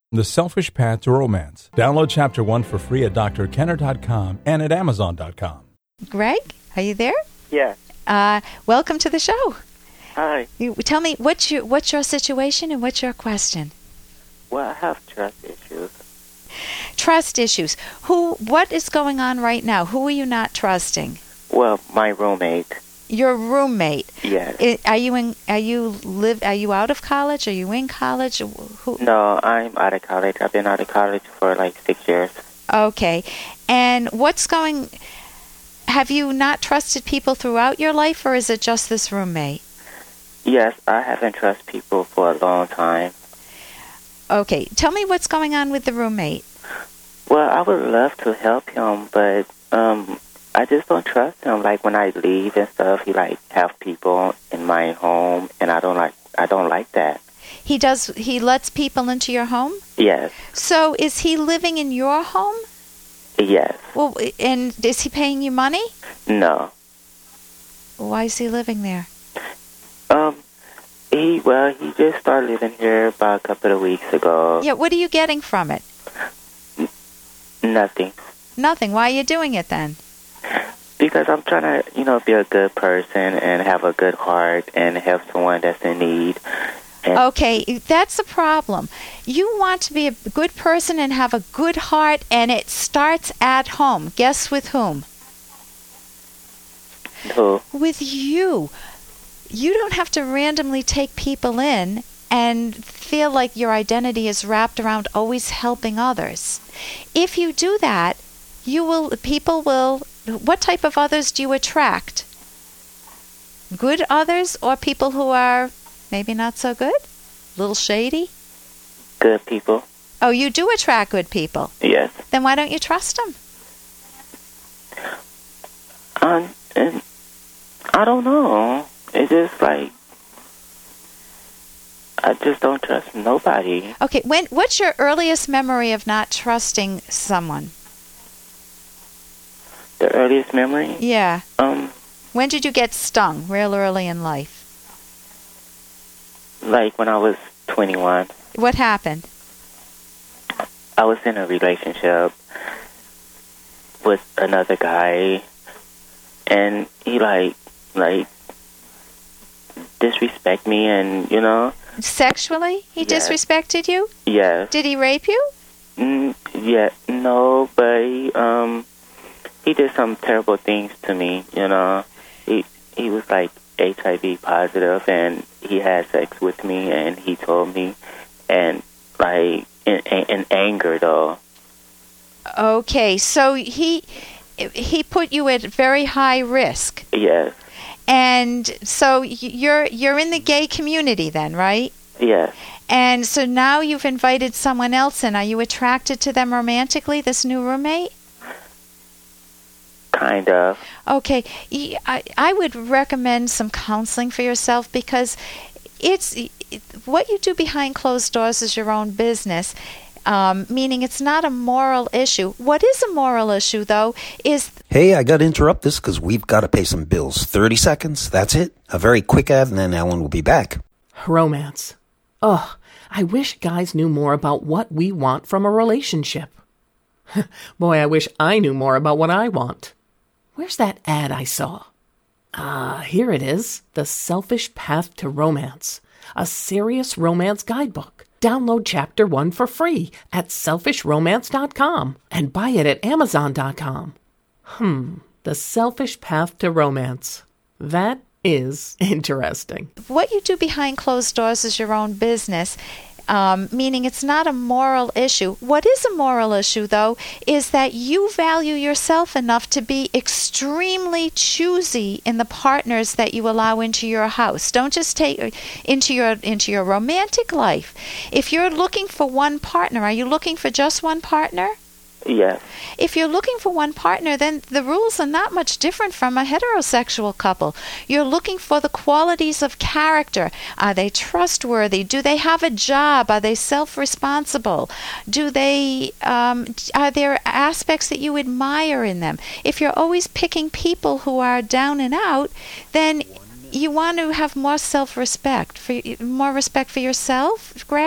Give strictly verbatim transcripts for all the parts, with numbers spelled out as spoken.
The Selfish Path to Romance. Download Chapter one for free at D R Kenner dot com and at Amazon dot com. Greg, are you there? Yeah. Uh, welcome to the show. Hi. You, tell me, what's your, what's your situation and what's your question? Well, I have trust issues. Trust issues. Who? What is going on right now? Who are you not trusting? Well, my roommate. Your roommate. Yes. I, are you in? Are you live? Are you out of college? Are you in college? Who? No, I'm out of college. I've been out of college for like six years. Okay. And what's going? Have you not trusted people throughout your life, or is it just this roommate? Yes, I haven't trusted people for a long time. Okay. Tell me what's going on with the roommate. Well, I would love to help him, but um. I just don't trust him. Like when I leave and stuff, he like have people in my home, and I don't like. I don't like that. He does. He lets people into your home. Yes. So is he living in your home? Yes. Well, and is he paying you money? No. Why is he living there? Um, he well, he just started living here about a couple of weeks ago. Yeah. What are you getting from it? N- nothing. Nothing. Why are you doing it then? Because I'm trying to, you know, be a good person and have a good heart and help someone that's in need. And okay, that's the problem. You want to be a good person and have a good heart, and it starts at home. Guess with whom? Who? With you. You don't have to randomly take people in and feel like your identity is wrapped around always helping others. If you do that, you will. People will. What type of others do you attract? Good others or people who are maybe not so good? A little shady? Good people. Oh, you do attract good people? Yes. Then why don't you trust them? Um, and I don't know. It's just like, I just don't trust nobody. Okay, when? What's your earliest memory of not trusting someone? The earliest memory? Yeah. Um. When did you get stung real early in life? Like when I was twenty-one. What happened? I was in a relationship with another guy, and he like, like, disrespect me, and, you know. Sexually? He Yes. disrespected you? Yes. Did he rape you? Mm, yeah, no, but he, um, he did some terrible things to me, you know. He he was like H I V positive, and he had sex with me, and he told me, and like in, in anger though. Okay, so he he put you at very high risk. Yes. And so you're you're in the gay community then, right? Yes. And so now you've invited someone else in. Are you attracted to them romantically, this new roommate? Kind of. Okay, I, I would recommend some counseling for yourself because it's it, what you do behind closed doors is your own business, um, meaning it's not a moral issue. What is a moral issue, though, is... Hey, I got to interrupt this because we've got to pay some bills. thirty seconds, that's it. A very quick ad, and then Ellen will be back. Romance. Ugh, I wish guys knew more about what we want from a relationship. Boy, I wish I knew more about what I want. Where's that ad I saw? Ah, here it is. The Selfish Path to Romance. A serious romance guidebook. Download Chapter one for free at selfish romance dot com and buy it at amazon dot com. Hmm, The Selfish Path to Romance. That is interesting. What you do behind closed doors is your own business. Um, meaning it's not a moral issue. What is a moral issue, though, is that you value yourself enough to be extremely choosy in the partners that you allow into your house. Don't just take into your into your romantic life. If you're looking for one partner, are you looking for just one partner? Yes. If you're looking for one partner, then the rules are not much different from a heterosexual couple. You're looking for the qualities of character. Are they trustworthy? Do they have a job? Are they self-responsible? Do they, um, are there aspects that you admire in them? If you're always picking people who are down and out, then you want to have more self-respect, for more respect for yourself, Greg?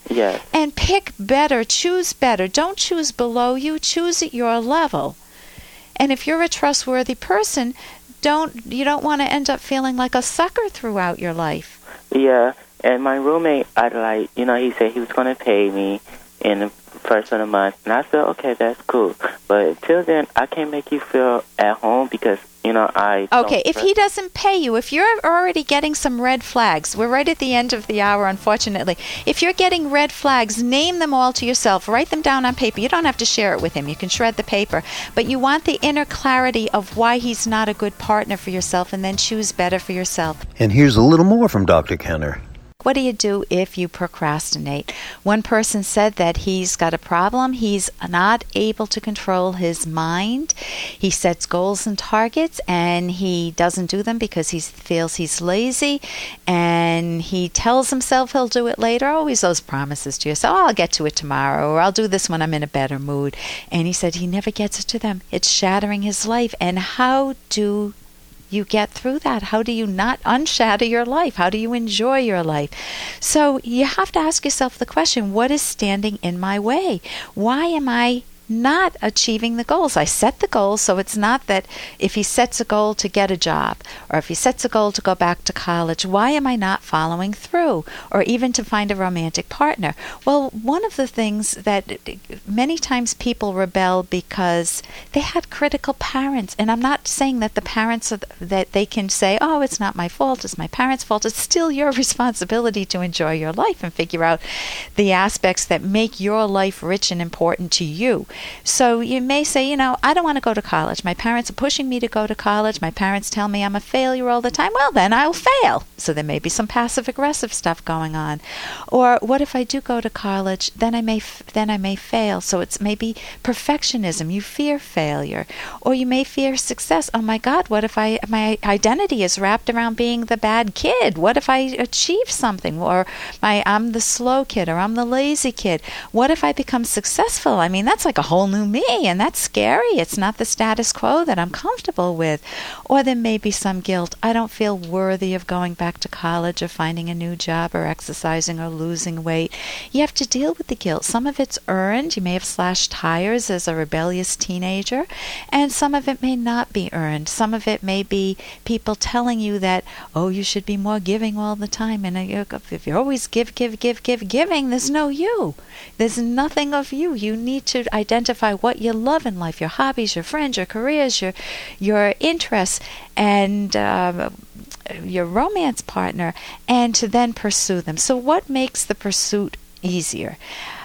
Yes. And pick better, choose better. Don't choose below you, choose at your level. And if you're a trustworthy person, don't you don't want to end up feeling like a sucker throughout your life. Yeah, and my roommate, I'd like, you know, he said he was going to pay me in the first of the month, and I said, okay, that's cool. But until then, I can't make you feel at home because, you know, I... Okay, if he doesn't pay you, if you're already getting some red flags, we're right at the end of the hour, unfortunately. If you're getting red flags, name them all to yourself. Write them down on paper. You don't have to share it with him. You can shred the paper. But you want the inner clarity of why he's not a good partner for yourself, and then choose better for yourself. And here's a little more from Doctor Kenner. What do you do if you procrastinate? One person said that he's got a problem. He's not able to control his mind. He sets goals and targets, and he doesn't do them because he feels he's lazy, and he tells himself he'll do it later. Always those promises to yourself. Oh, I'll get to it tomorrow, or I'll do this when I'm in a better mood. And he said he never gets to them. It's shattering his life. And how do you get through that? How do you not unshatter your life? How do you enjoy your life? So you have to ask yourself the question, what is standing in my way? Why am I not achieving the goals? I set the goals, so it's not that if he sets a goal to get a job, or if he sets a goal to go back to college, why am I not following through? Or even to find a romantic partner? Well, one of the things that many times people rebel because they had critical parents, and I'm not saying that the parents are, that they can say, oh, it's not my fault, it's my parents' fault. It's still your responsibility to enjoy your life and figure out the aspects that make your life rich and important to you. So you may say, you know, I don't want to go to college. My parents are pushing me to go to college. My parents tell me I'm a failure all the time. Well, then I'll fail. So there may be some passive-aggressive stuff going on. Or what if I do go to college? Then I may f- then I may fail. So it's maybe perfectionism. You fear failure, or you may fear success. Oh my God, what if I my identity is wrapped around being the bad kid? What if I achieve something? Or my I'm the slow kid, or I'm the lazy kid. What if I become successful? I mean, that's like a whole new me, and that's scary. It's not the status quo that I'm comfortable with. Or there may be some guilt. I don't feel worthy of going back to college, or finding a new job, or exercising, or losing weight. You have to deal with the guilt. Some of it's earned. You may have slashed tires as a rebellious teenager, and some of it may not be earned. Some of it may be people telling you that, oh, you should be more giving all the time, and if you're always give, give, give, give, giving, there's no you. There's nothing of you. You need to identify what you love in life, your hobbies, your friends, your careers, your your interests, and uh, your romance partner, and to then pursue them. So what makes the pursuit easier?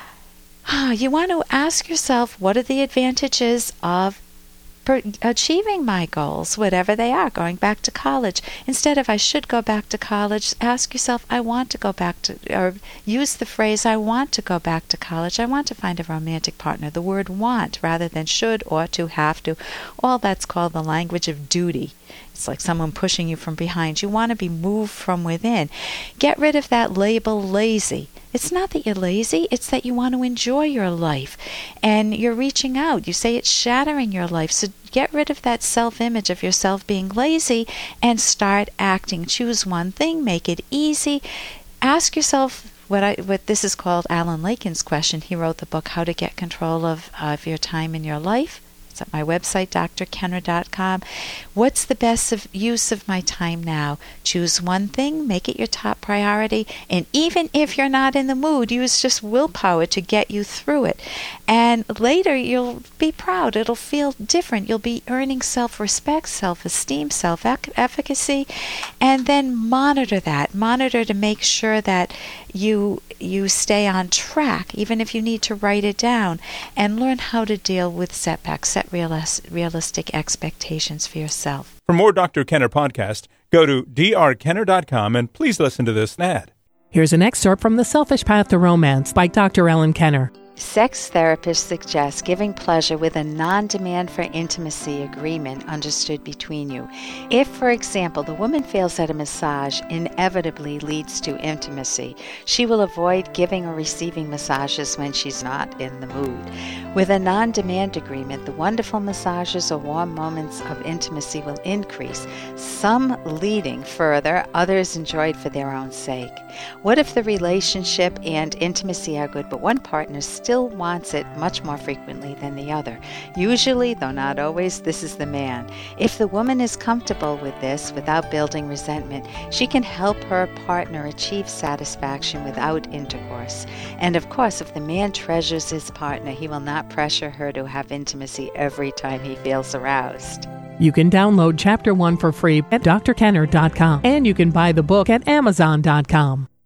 You want to ask yourself, what are the advantages of per- achieving my goals, whatever they are, going back to college? Instead of I should go back to college, ask yourself, I want to go back to, or use the phrase, I want to go back to college. I want to find a romantic partner. The word want rather than should, ought to, have to. All that's called the language of duty. It's like someone pushing you from behind. You want to be moved from within. Get rid of that label lazy. It's not that you're lazy, it's that you want to enjoy your life. And you're reaching out. You say it's shattering your life. So get rid of that self-image of yourself being lazy and start acting. Choose one thing, make it easy. Ask yourself what I what this is called Alan Lakin's question. He wrote the book How to Get Control of, of Your Time in Your Life. It's at my website, D R Kenner dot com. What's the best of use of my time now? Choose one thing, make it your top priority, and even if you're not in the mood, use just willpower to get you through it. And later you'll be proud. It'll feel different. You'll be earning self-respect, self-esteem, self-efficacy, and then monitor that. Monitor to make sure that you you stay on track, even if you need to write it down, and learn how to deal with setbacks. Set realis- realistic expectations for yourself. For more Doctor Kenner podcast, go to D R Kenner dot com and please listen to this ad. Here's an excerpt from The Selfish Path to Romance by Doctor Ellen Kenner. Sex therapists suggest giving pleasure with a non-demand for intimacy agreement understood between you. If, for example, the woman feels that a massage inevitably leads to intimacy, she will avoid giving or receiving massages when she's not in the mood. With a non-demand agreement, the wonderful massages or warm moments of intimacy will increase, some leading further, others enjoyed for their own sake. What if the relationship and intimacy are good, but one partner still wants it much more frequently than the other? Usually, though not always, this is the man. If the woman is comfortable with this without building resentment, she can help her partner achieve satisfaction without intercourse. And of course, if the man treasures his partner, he will not pressure her to have intimacy every time he feels aroused. You can download Chapter one for free at D R Kenner dot com, and you can buy the book at Amazon dot com.